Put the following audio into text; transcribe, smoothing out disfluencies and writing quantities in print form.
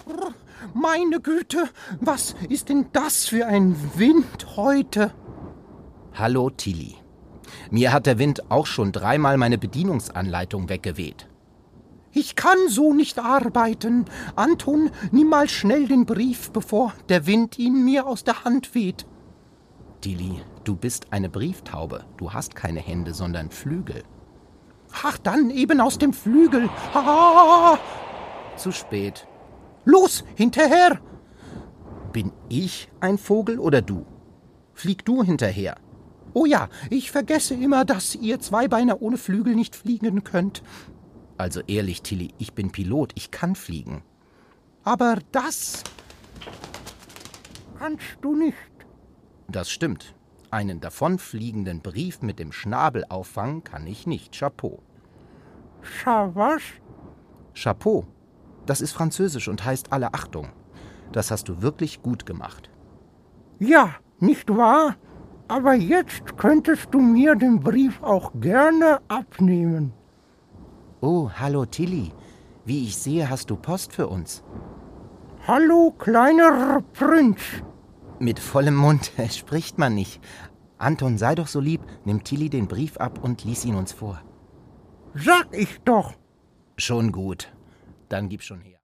Meine Güte, was ist denn das für ein Wind heute? Hallo, Tilly. Mir hat der Wind auch schon 3-mal meine Bedienungsanleitung weggeweht. Ich kann so nicht arbeiten. Anton, nimm mal schnell den Brief, bevor der Wind ihn mir aus der Hand weht. Tilly, du bist eine Brieftaube. Du hast keine Hände, sondern Flügel. Ach, dann eben aus dem Flügel. Ah! Zu spät. Los, hinterher! Bin ich ein Vogel oder du? Flieg du hinterher. Oh ja, ich vergesse immer, dass ihr Zweibeiner ohne Flügel nicht fliegen könnt. Also ehrlich, Tilly, ich bin Pilot, ich kann fliegen. Aber das kannst du nicht. Das stimmt. Einen davonfliegenden Brief mit dem Schnabel auffangen kann ich nicht. Chapeau. Was? Chapeau. Das ist Französisch und heißt alle Achtung. Das hast du wirklich gut gemacht. Ja, nicht wahr? Aber jetzt könntest du mir den Brief auch gerne abnehmen. Oh, hallo Tilly. Wie ich sehe, hast du Post für uns. Hallo, kleiner Prinz. Mit vollem Mund spricht man nicht. Anton, sei doch so lieb, nimm Tilly den Brief ab und lies ihn uns vor. Sag ich doch. Schon gut. Dann gib schon her.